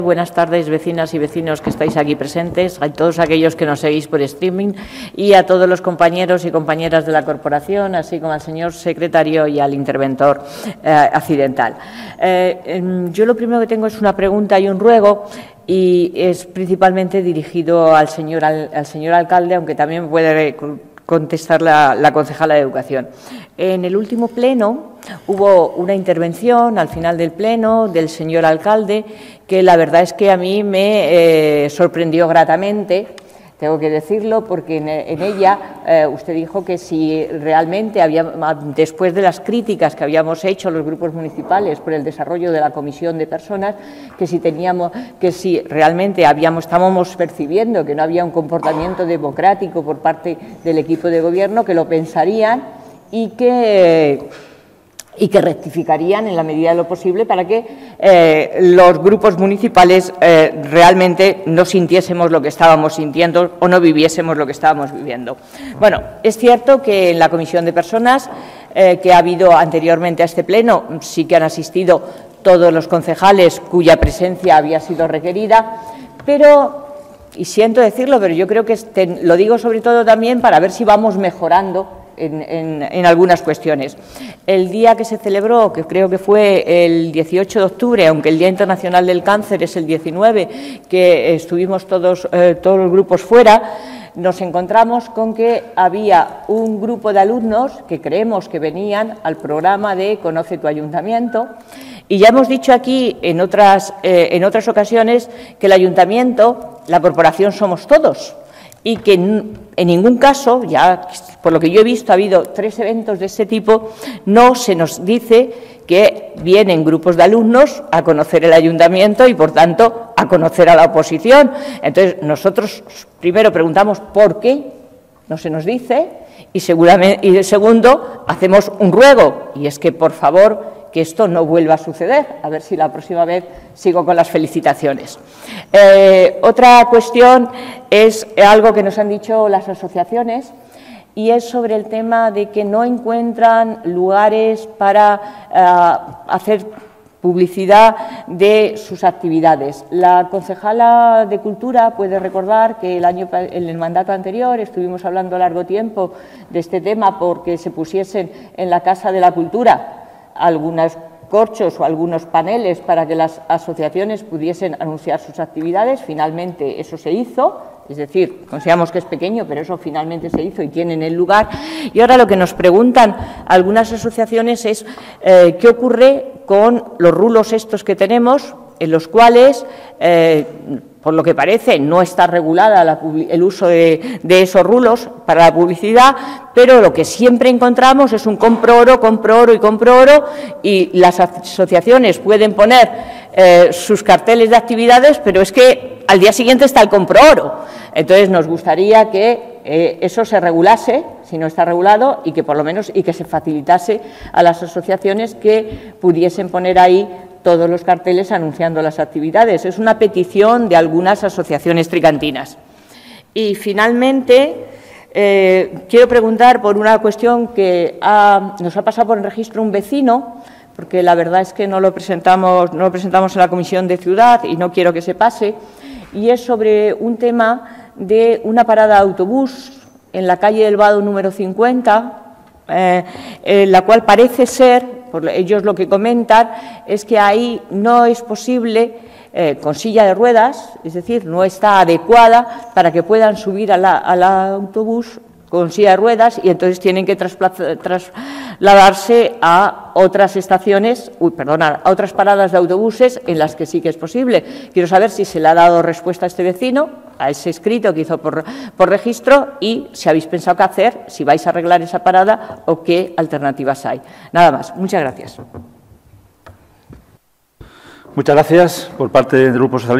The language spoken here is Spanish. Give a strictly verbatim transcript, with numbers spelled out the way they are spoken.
Buenas tardes, vecinas y vecinos que estáis aquí presentes, a todos aquellos que nos seguís por streaming y a todos los compañeros y compañeras de la corporación, así como al señor secretario y al interventor eh, accidental. Eh, yo lo primero que tengo es una pregunta y un ruego, y es principalmente dirigido al señor, al, al señor alcalde, aunque también puede contestar la, la concejala de Educación. En el último pleno hubo una intervención al final del pleno del señor alcalde que la verdad es que a mí me eh, sorprendió gratamente, tengo que decirlo, porque en, en ella eh, usted dijo que si realmente había, después de las críticas que habíamos hecho los grupos municipales por el desarrollo de la comisión de personas, que si teníamos, que si realmente habíamos, estábamos percibiendo que no había un comportamiento democrático por parte del equipo de gobierno, que lo pensarían y que y que rectificarían en la medida de lo posible para que eh, los grupos municipales eh, realmente no sintiésemos lo que estábamos sintiendo o no viviésemos lo que estábamos viviendo. Bueno, es cierto que en la comisión de personas eh, que ha habido anteriormente a este pleno sí que han asistido todos los concejales cuya presencia había sido requerida, pero, y siento decirlo, pero yo creo que este, lo digo sobre todo también para ver si vamos mejorando En, en, en algunas cuestiones. El día que se celebró, que creo que fue el dieciocho de octubre, aunque el Día Internacional del Cáncer es el diecinueve, que estuvimos todos, eh, todos los grupos fuera, nos encontramos con que había un grupo de alumnos que creemos que venían al programa de Conoce tu Ayuntamiento, y ya hemos dicho aquí en otras, eh, en otras ocasiones que el Ayuntamiento, la corporación somos todos, y que en, en ningún caso, ya por lo que yo he visto, ha habido tres eventos de este tipo, no se nos dice que vienen grupos de alumnos a conocer el ayuntamiento y, por tanto, a conocer a la oposición. Entonces, nosotros primero preguntamos por qué no se nos dice y, seguramente, y de segundo, hacemos un ruego, y es que, por favor, que esto no vuelva a suceder. A ver si la próxima vez sigo con las felicitaciones. Eh, otra cuestión es algo que nos han dicho las asociaciones, y es sobre el tema de que no encuentran lugares para uh, hacer publicidad de sus actividades. La concejala de Cultura puede recordar que el año, en el mandato anterior estuvimos hablando largo tiempo de este tema porque se pusiesen en la Casa de la Cultura algunos corchos o algunos paneles para que las asociaciones pudiesen anunciar sus actividades. Finalmente eso se hizo. Es decir, consideramos que es pequeño, pero eso finalmente se hizo y tienen el lugar. Y ahora lo que nos preguntan algunas asociaciones es eh, qué ocurre con los rulos estos que tenemos, en los cuales, eh, por lo que parece, no está regulada la, el uso de, de esos rulos para la publicidad, pero lo que siempre encontramos es un compro oro, compro oro y compro oro, y las asociaciones pueden poner eh, sus carteles de actividades, pero es que al día siguiente está el compro oro. Entonces, nos gustaría que eh, eso se regulase, si no está regulado, y que por lo menos y que se facilitase a las asociaciones que pudiesen poner ahí todos los carteles anunciando las actividades. Es una petición de algunas asociaciones tricantinas. Y, finalmente, eh, quiero preguntar por una cuestión que ha, nos ha pasado por el registro un vecino, porque la verdad es que no lo presentamos, no lo presentamos en la Comisión de Ciudad y no quiero que se pase, y es sobre un tema de una parada de autobús en la calle del Vado número cincuenta, eh, en la cual parece ser, por ellos lo que comentan, es que ahí no es posible, eh, con silla de ruedas, es decir, no está adecuada para que puedan subir a la, al autobús con silla de ruedas, y entonces tienen que trasladarse a otras estaciones, uy, perdona, a otras paradas de autobuses en las que sí que es posible. Quiero saber si se le ha dado respuesta a este vecino, a ese escrito que hizo por, por registro, y si habéis pensado qué hacer, si vais a arreglar esa parada o qué alternativas hay. Nada más. Muchas gracias. Muchas gracias por parte del Grupo Socialista.